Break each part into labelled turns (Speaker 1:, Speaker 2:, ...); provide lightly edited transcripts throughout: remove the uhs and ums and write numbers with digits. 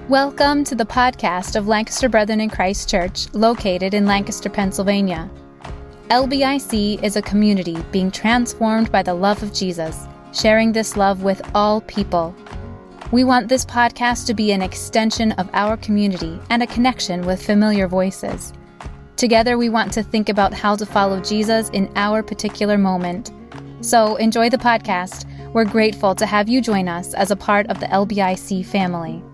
Speaker 1: Welcome to the podcast of Lancaster Brethren in Christ Church, located in Lancaster, Pennsylvania. LBIC is a community being transformed by the love of Jesus, sharing this love with all people. We want this podcast to be an extension of our community and a connection with familiar voices. Together, we want to think about how to follow Jesus in our particular moment. So enjoy the podcast. We're grateful to have you join us as a part of the LBIC family.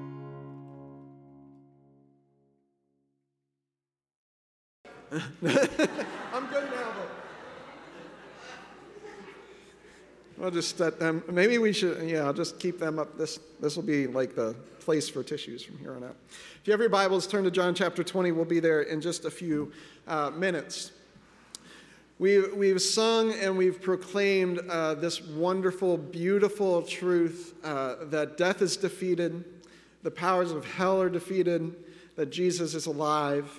Speaker 2: I'm good now, but we'll just set them. Maybe we should. Yeah, I'll just keep them up. This will be like the place for tissues from here on out. If you have your Bibles, turn to John chapter 20. We'll be there in just a few minutes. We've sung and we've proclaimed this wonderful, beautiful truth that death is defeated, the powers of hell are defeated, that Jesus is alive.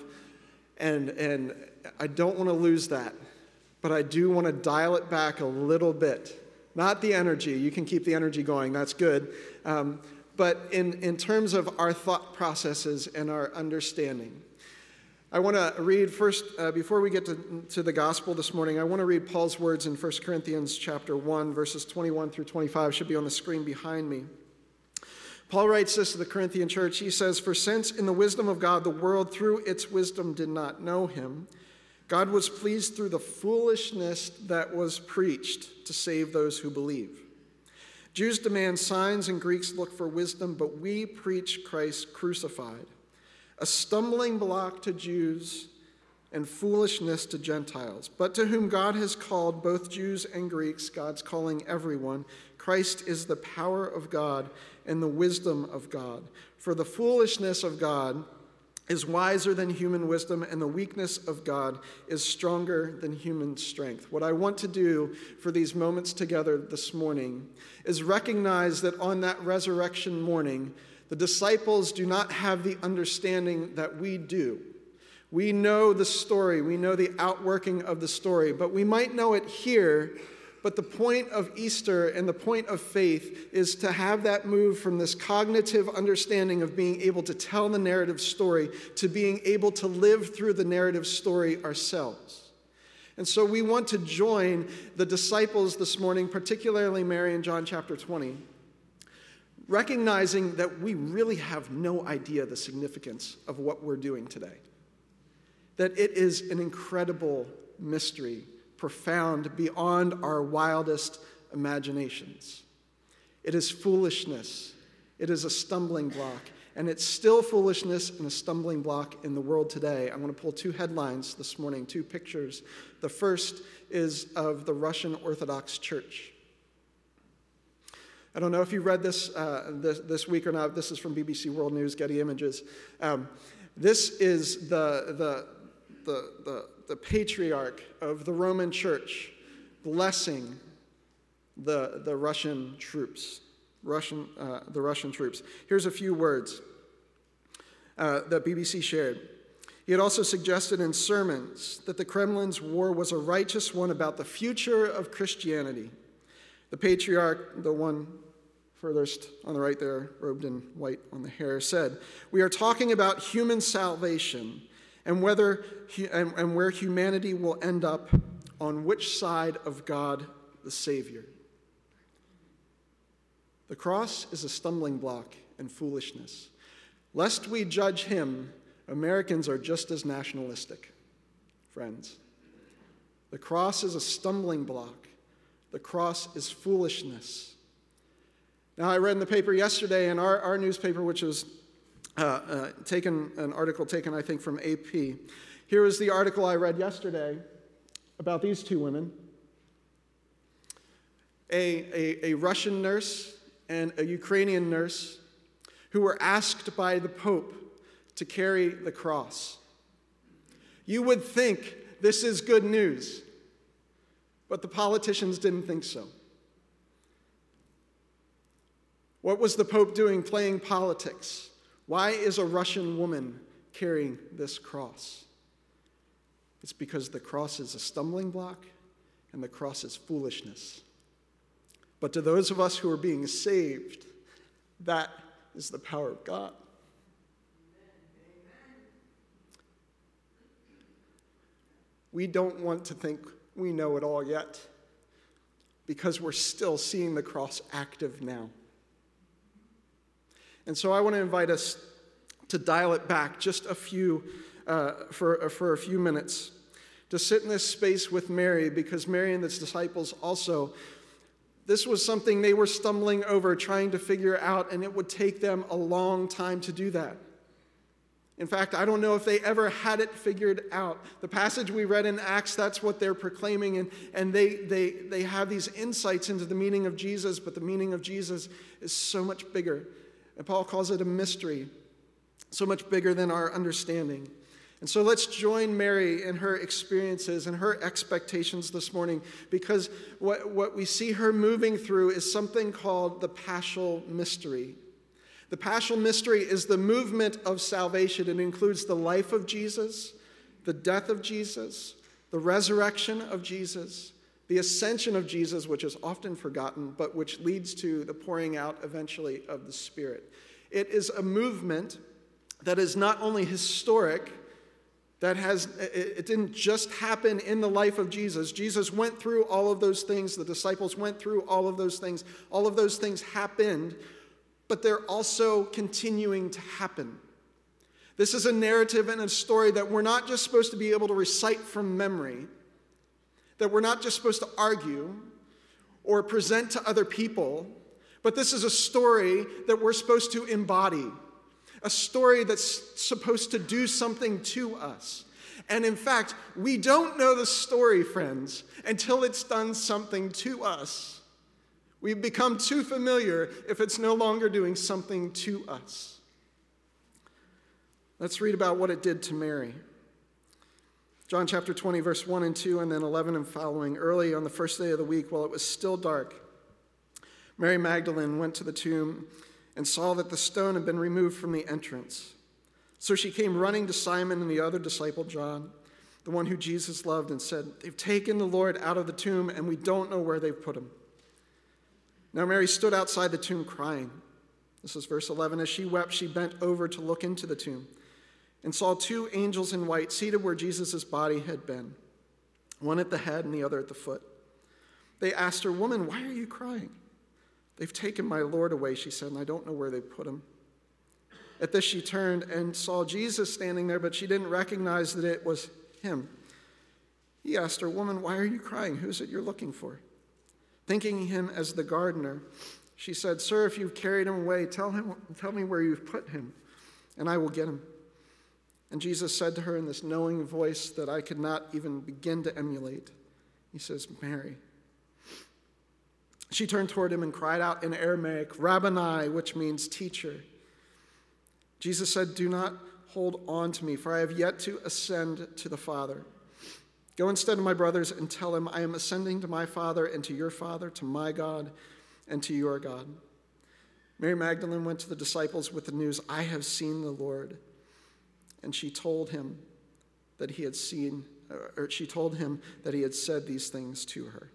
Speaker 2: And I don't want to lose that, but I do want to dial it back a little bit. Not the energy. You can keep the energy going. That's good. But in terms of our thought processes and our understanding. I want to read first, before we get to the gospel this morning, I want to read Paul's words in 1 Corinthians chapter 1, verses 21 through 25. Should be on the screen behind me. Paul writes this to the Corinthian church. He says, "For since in the wisdom of God the world through its wisdom did not know him, God was pleased through the foolishness that was preached to save those who believe. Jews demand signs and Greeks look for wisdom, but we preach Christ crucified, a stumbling block to Jews and foolishness to Gentiles. But to whom God has called both Jews and Greeks, God's calling everyone, Christ is the power of God and the wisdom of God. For the foolishness of God is wiser than human wisdom, and the weakness of God is stronger than human strength." What I want to do for these moments together this morning is recognize that on that resurrection morning, the disciples do not have the understanding that we do. We know the story, we know the outworking of the story, but we might know it here. But the point of Easter and the point of faith is to have that move from this cognitive understanding of being able to tell the narrative story to being able to live through the narrative story ourselves. And so we want to join the disciples this morning, particularly Mary in John chapter 20, recognizing that we really have no idea the significance of what we're doing today. That it is an incredible mystery, profound, beyond our wildest imaginations. It is foolishness. It is a stumbling block. And it's still foolishness and a stumbling block in the world today. I want to pull two headlines this morning, two pictures. The first is of the Russian Orthodox Church. I don't know if you read this this week or not. This is from BBC World News, Getty Images. This is the patriarch of the Roman Church blessing the Russian troops. The Russian troops. Here's a few words that BBC shared. He had also suggested in sermons that the Kremlin's war was a righteous one about the future of Christianity. The patriarch, the one furthest on the right there, robed in white on the hair, said, "We are talking about human salvation and where humanity will end up on which side of God the Savior. The cross is a stumbling block and foolishness. Lest we judge him, Americans are just as nationalistic, friends. The cross is a stumbling block. The cross is foolishness." Now, I read in the paper yesterday, in our newspaper, which was an article taken, I think, from AP. Here is the article I read yesterday about these two women. A Russian nurse and a Ukrainian nurse who were asked by the Pope to carry the cross. You would think this is good news, but the politicians didn't think so. What was the Pope doing playing politics? Why is a Russian woman carrying this cross? It's because the cross is a stumbling block and the cross is foolishness. But to those of us who are being saved, that is the power of God. we don't want to think we know it all yet, because we're still seeing the cross active now. And so I want to invite us to dial it back just a few, for a few minutes, to sit in this space with Mary, because Mary and the disciples also, this was something they were stumbling over, trying to figure out, and it would take them a long time to do that. In fact, I don't know if they ever had it figured out. The passage we read in Acts, that's what they're proclaiming, and they have these insights into the meaning of Jesus, but the meaning of Jesus is so much bigger. And Paul calls it a mystery, so much bigger than our understanding. And so let's join Mary in her experiences and her expectations this morning, because what we see her moving through is something called the Paschal Mystery. The Paschal Mystery is the movement of salvation. It includes the life of Jesus, the death of Jesus, the resurrection of Jesus, the ascension of Jesus, which is often forgotten, but which leads to the pouring out eventually of the Spirit. It is a movement that is not only historic, it didn't just happen in the life of Jesus. Jesus went through all of those things. The disciples went through all of those things. All of those things happened, but they're also continuing to happen. This is a narrative and a story that we're not just supposed to be able to recite from memory, that we're not just supposed to argue or present to other people, but this is a story that we're supposed to embody, a story that's supposed to do something to us. And in fact, we don't know the story, friends, until it's done something to us. We've become too familiar if it's no longer doing something to us. Let's read about what it did to Mary. John chapter 20, verse 1 and 2, and then 11 and following. Early on the first day of the week, while it was still dark, Mary Magdalene went to the tomb and saw that the stone had been removed from the entrance. So she came running to Simon and the other disciple, John, the one who Jesus loved, and said, "They've taken the Lord out of the tomb, and we don't know where they've put him." Now Mary stood outside the tomb crying. This is verse 11. As she wept, she bent over to look into the tomb and saw two angels in white seated where Jesus' body had been, one at the head and the other at the foot. They asked her, "Woman, why are you crying?" "They've taken my Lord away," she said, "and I don't know where they put him." At this she turned and saw Jesus standing there, but she didn't recognize that it was him. He asked her, "Woman, why are you crying? Who is it you're looking for?" Thinking him as the gardener, she said, "Sir, if you've carried him away, tell me where you've put him, and I will get him." And Jesus said to her in this knowing voice that I could not even begin to emulate, he says, "Mary." She turned toward him and cried out in Aramaic, "Rabboni," which means teacher. Jesus said, "Do not hold on to me, for I have yet to ascend to the Father. Go instead to my brothers and tell them, I am ascending to my Father and to your Father, to my God and to your God." Mary Magdalene went to the disciples with the news, "I have seen the Lord." And she told him that he had said these things to her.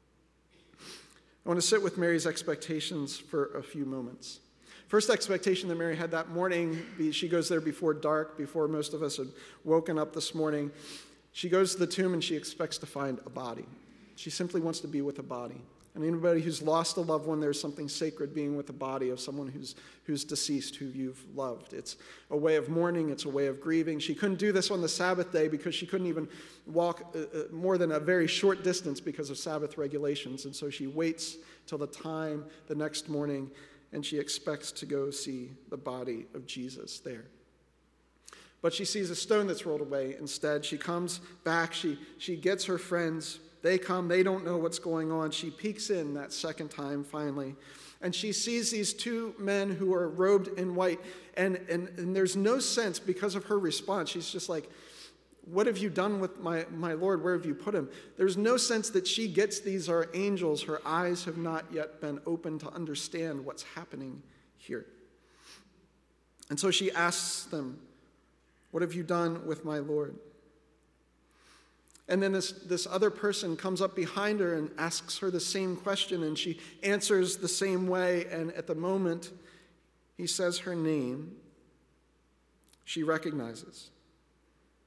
Speaker 2: I want to sit with Mary's expectations for a few moments. First expectation that Mary had that morning, she goes there before dark, before most of us had woken up this morning. She goes to the tomb and she expects to find a body. She simply wants to be with a body. And anybody who's lost a loved one, there's something sacred being with the body of someone who's deceased, who you've loved. It's a way of mourning. It's a way of grieving. She couldn't do this on the Sabbath day because she couldn't even walk more than a very short distance because of Sabbath regulations. And so she waits till the time the next morning, and she expects to go see the body of Jesus there. But she sees a stone that's rolled away instead. She comes back. She gets her friends. They come. They don't know what's going on. She peeks in that second time finally. And she sees these two men who are robed in white. And there's no sense because of her response. She's just like, "What have you done with my Lord? Where have you put him?" There's no sense that she gets these are angels. Her eyes have not yet been opened to understand what's happening here. And so she asks them, "What have you done with my Lord?" And then this other person comes up behind her and asks her the same question, and she answers the same way. And at the moment he says her name, she recognizes.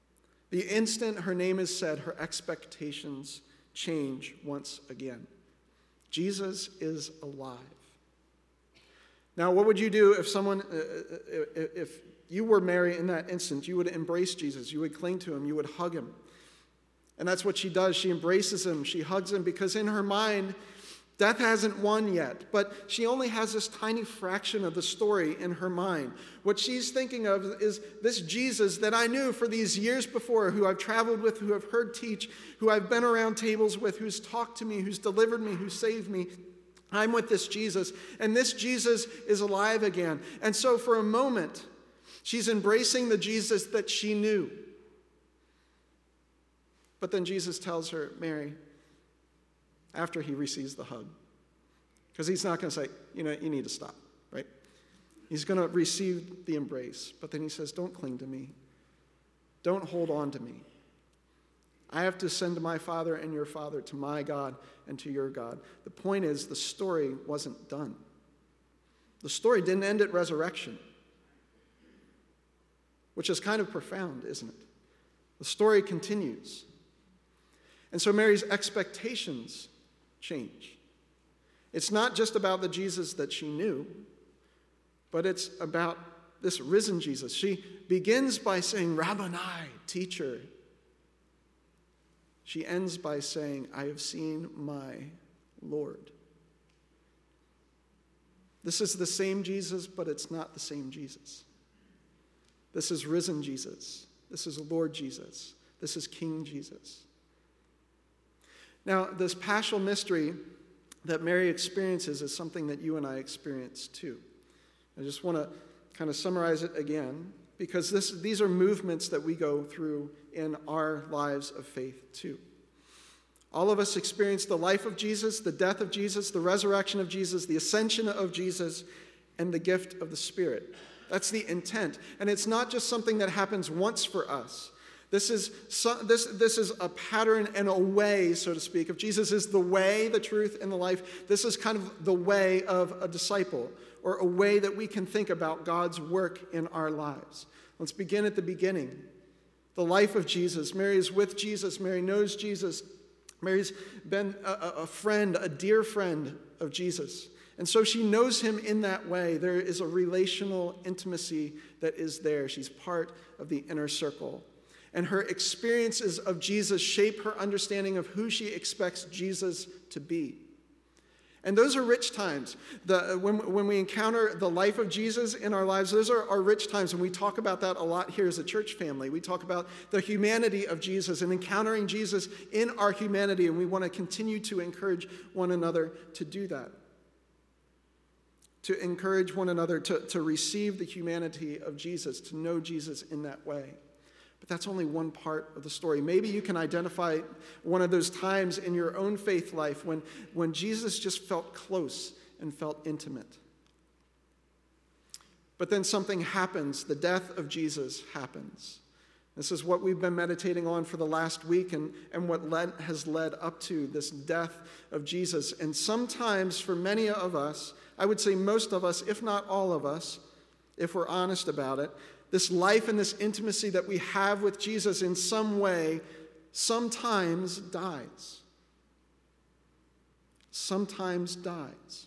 Speaker 2: The instant her name is said, her expectations change once again. Jesus is alive. Now, what would you do if if you were Mary in that instant? You would embrace Jesus. You would cling to him. You would hug him. And that's what she does. She embraces him. She hugs him because in her mind, death hasn't won yet. But she only has this tiny fraction of the story in her mind. What she's thinking of is this Jesus that I knew for these years before, who I've traveled with, who I've heard teach, who I've been around tables with, who's talked to me, who's delivered me, who saved me. I'm with this Jesus, and this Jesus is alive again. And so for a moment, she's embracing the Jesus that she knew. But then Jesus tells her, Mary, after he receives the hug, because he's not going to say, you need to stop, right? He's going to receive the embrace, but then he says, don't cling to me. Don't hold on to me. I have to ascend to my Father and your Father, to my God and to your God. The point is, the story wasn't done. The story didn't end at resurrection, which is kind of profound, isn't it? The story continues. And so Mary's expectations change. It's not just about the Jesus that she knew, but it's about this risen Jesus. She begins by saying, Rabboni, teacher. She ends by saying, I have seen my Lord. This is the same Jesus, but it's not the same Jesus. This is risen Jesus. This is Lord Jesus. This is King Jesus. Now, this paschal mystery that Mary experiences is something that you and I experience too. I just want to kind of summarize it again, because these are movements that we go through in our lives of faith too. All of us experience the life of Jesus, the death of Jesus, the resurrection of Jesus, the ascension of Jesus, and the gift of the Spirit. That's the intent. And it's not just something that happens once for us. This is a pattern and a way, so to speak. If Jesus is the way, the truth, and the life, this is kind of the way of a disciple, or a way that we can think about God's work in our lives. Let's begin at the beginning. The life of Jesus. Mary is with Jesus. Mary knows Jesus. Mary's been a friend, a dear friend of Jesus. And so she knows him in that way. There is a relational intimacy that is there. She's part of the inner circle. And her experiences of Jesus shape her understanding of who she expects Jesus to be. And those are rich times. When we encounter the life of Jesus in our lives, those are rich times. And we talk about that a lot here as a church family. We talk about the humanity of Jesus and encountering Jesus in our humanity. And we want to continue to encourage one another to do that. To encourage one another to receive the humanity of Jesus, to know Jesus in that way. But that's only one part of the story. Maybe you can identify one of those times in your own faith life when Jesus just felt close and felt intimate. But then something happens. The death of Jesus happens. This is what we've been meditating on for the last week and what has led up to this death of Jesus. And sometimes for many of us, I would say most of us, if not all of us, if we're honest about it, this life and this intimacy that we have with Jesus in some way sometimes dies. Sometimes dies.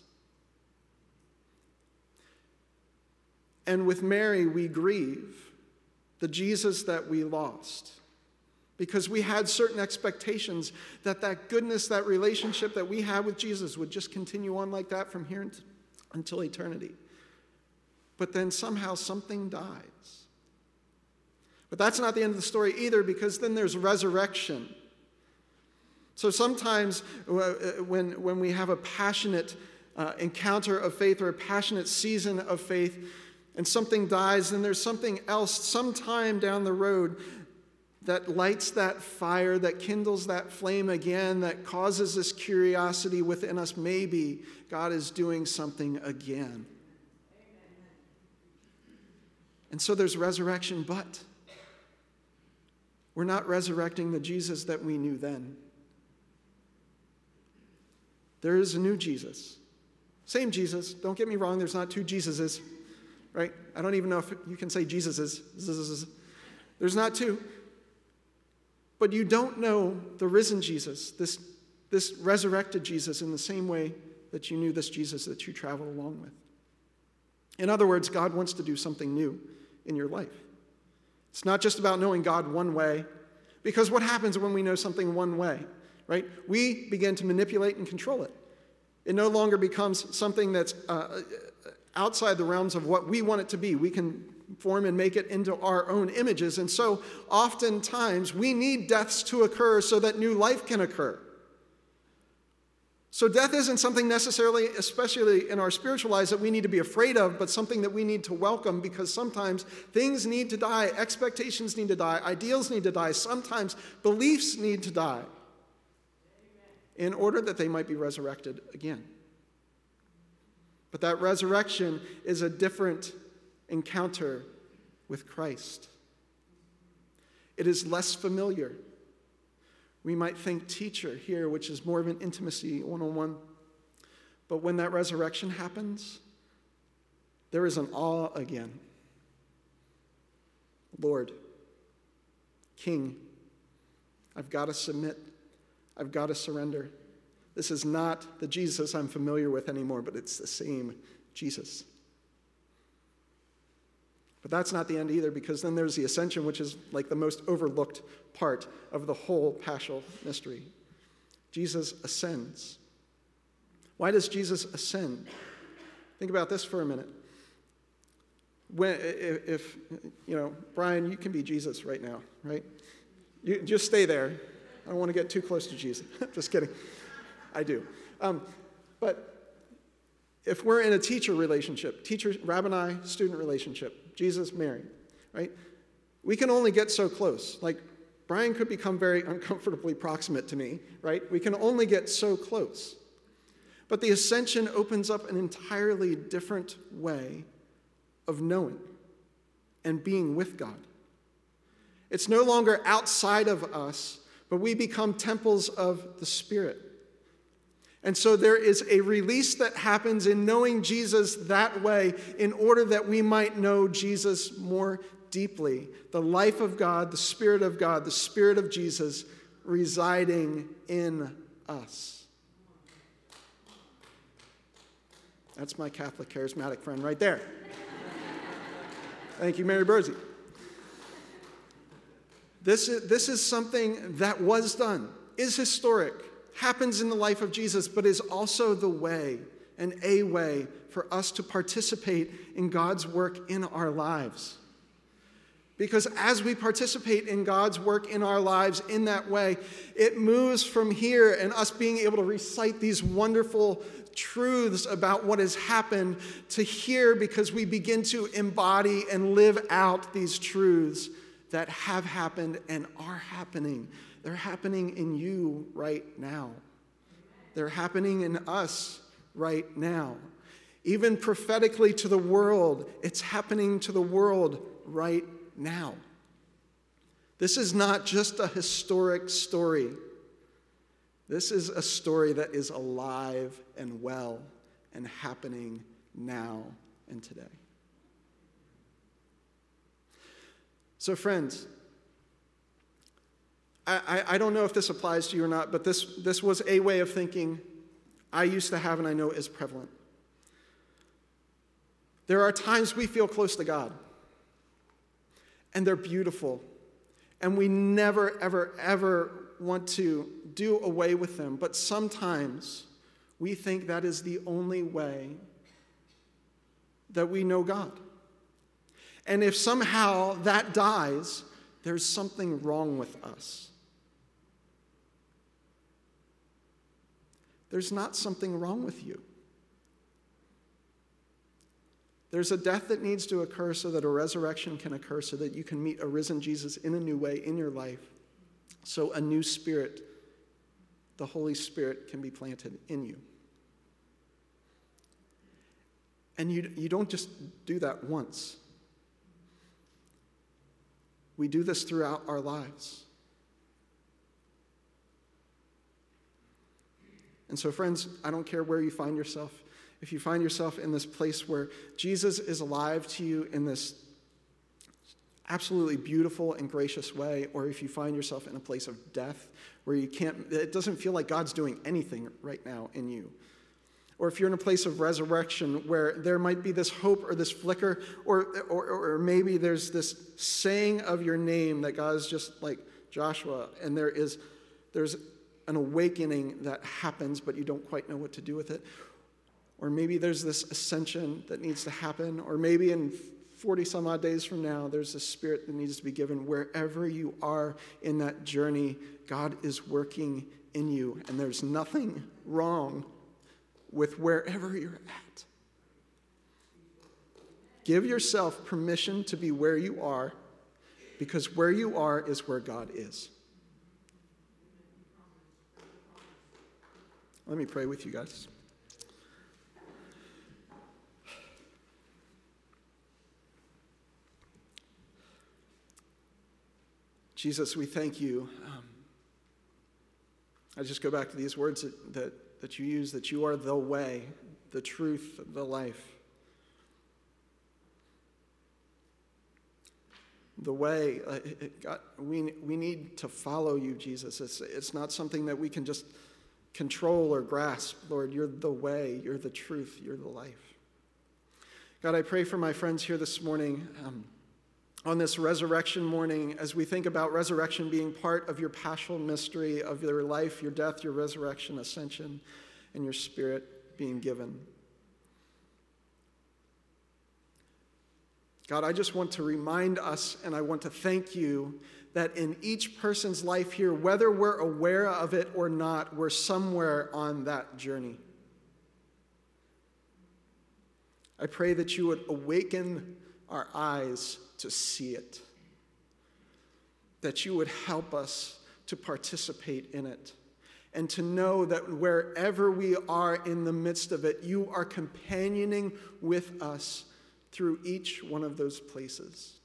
Speaker 2: And with Mary, we grieve the Jesus that we lost, because we had certain expectations that goodness, that relationship that we had with Jesus would just continue on like that from here until eternity. But then somehow something dies. But that's not the end of the story either, because then there's resurrection. So sometimes when we have a passionate encounter of faith or a passionate season of faith and something dies, then there's something else sometime down the road that lights that fire, that kindles that flame again, that causes this curiosity within us. Maybe God is doing something again. And so there's resurrection, but we're not resurrecting the Jesus that we knew then. There is a new Jesus. Same Jesus. Don't get me wrong, there's not two Jesuses, right? I don't even know if you can say Jesuses. There's not two. but you don't know the risen Jesus, this resurrected Jesus, in the same way that you knew this Jesus that you travel along with. In other words, God wants to do something new in your life. It's not just about knowing God one way, because what happens when we know something one way, right? We begin to manipulate and control it. It no longer becomes something that's outside the realms of what we want it to be. We can form and make it into our own images. And so oftentimes we need deaths to occur so that new life can occur. So death isn't something necessarily, especially in our spiritual lives, that we need to be afraid of, but something that we need to welcome, because sometimes things need to die, expectations need to die, ideals need to die, sometimes beliefs need to die in order that they might be resurrected again. But that resurrection is a different encounter with Christ. It is less familiar. We might think teacher here, which is more of an intimacy, one-on-one. But when that resurrection happens, there is an awe again. Lord, King, I've got to submit. I've got to surrender. This is not the Jesus I'm familiar with anymore, but it's the same Jesus. But that's not the end either, because then there's the ascension, which is like the most overlooked part of the whole paschal mystery. Jesus ascends. Why does Jesus ascend? Think about this for a minute. If Brian, you can be Jesus right now, right? You just stay there. I don't want to get too close to Jesus. Just kidding. I do. But if we're in a teacher relationship, rabbi, student relationship, Jesus, Mary, right? We can only get so close. Like, Brian could become very uncomfortably proximate to me, right? We can only get so close. But the ascension opens up an entirely different way of knowing and being with God. It's no longer outside of us, but we become temples of the Spirit. And so there is a release that happens in knowing Jesus that way in order that we might know Jesus more deeply. The life of God, the Spirit of Jesus residing in us. That's my Catholic charismatic friend right there. Thank you, Mary Bursey. This is something that was done, is historic, happens in the life of Jesus, but is also the way and a way for us to participate in God's work in our lives. Because as we participate in God's work in our lives in that way, it moves from here and us being able to recite these wonderful truths about what has happened to here, because we begin to embody and live out these truths that have happened and are happening. They're happening in you right now. They're happening in us right now. Even prophetically to the world, it's happening to the world right now. This is not just a historic story. This is a story that is alive and well and happening now and today. So friends, I don't know if this applies to you or not, but this was a way of thinking I used to have and I know is prevalent. There are times we feel close to God, and they're beautiful, and we never, ever, ever want to do away with them, but sometimes we think that is the only way that we know God. And if somehow that dies, there's something wrong with us. There's not something wrong with you. There's a death that needs to occur so that a resurrection can occur, so that you can meet a risen Jesus in a new way in your life. So a new spirit, the Holy Spirit, can be planted in you. And you don't just do that once. We do this throughout our lives. And so, friends, I don't care where you find yourself. If you find yourself in this place where Jesus is alive to you in this absolutely beautiful and gracious way, or if you find yourself in a place of death where it doesn't feel like God's doing anything right now in you. Or if you're in a place of resurrection where there might be this hope or this flicker, or maybe there's this saying of your name that God is just like Joshua, and there's an awakening that happens, but you don't quite know what to do with it. Or maybe there's this ascension that needs to happen, or maybe in 40 some odd days from now, there's a spirit that needs to be given. Wherever you are in that journey, God is working in you, and there's nothing wrong with wherever you're at. Give yourself permission to be where you are, because where you are is where God is. Let me pray with you guys. Jesus, we thank you. I just go back to these words that you use, that you are the way, the truth, the life. The way, God, we need to follow you, Jesus. It's not something that we can just control or grasp. Lord, you're the way, you're the truth, you're the life. God, I pray for my friends here this morning, on this resurrection morning, as we think about resurrection being part of your paschal mystery of your life, your death, your resurrection, ascension, and your spirit being given. God, I just want to remind us, and I want to thank you, that in each person's life here, whether we're aware of it or not, we're somewhere on that journey. I pray that you would awaken our eyes to see it, that you would help us to participate in it, and to know that wherever we are in the midst of it, you are companioning with us through each one of those places.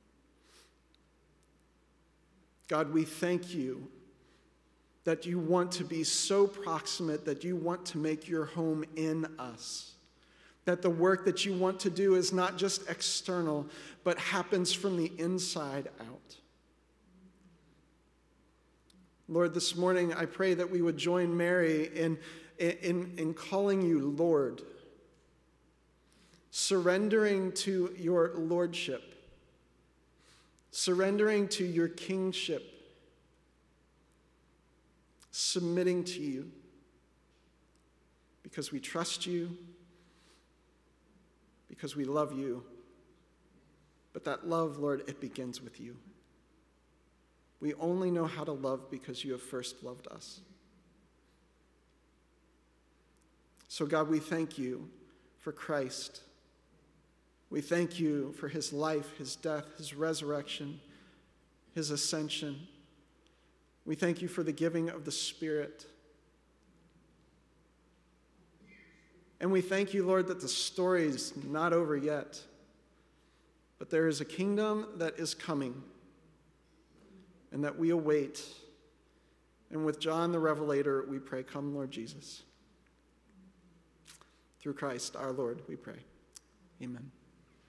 Speaker 2: God, we thank you that you want to be so proximate, that you want to make your home in us. That the work that you want to do is not just external, but happens from the inside out. Lord, this morning I pray that we would join Mary in calling you Lord, surrendering to your lordship, surrendering to your kingship, submitting to you, because we trust you, because we love you. But that love, Lord, it begins with you. We only know how to love because you have first loved us. So God, we thank you for Christ. We thank you for his life, his death, his resurrection, his ascension. We thank you for the giving of the Spirit. And we thank you, Lord, that the story is not over yet, but there is a kingdom that is coming and that we await. And with John the Revelator, we pray, come, Lord Jesus. Through Christ our Lord, we pray. Amen.